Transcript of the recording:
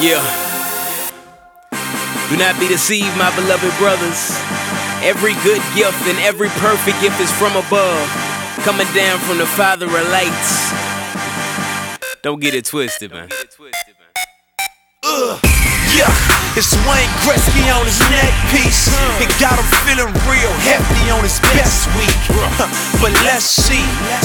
Yeah. Do not be deceived, my beloved brothers. Every good gift and every perfect gift is from above, coming down from the Father of lights. Don't get it twisted, man. Yeah, it's Wayne Gretzky on his neck piece. It got him feeling real hefty on his best week. But let's see.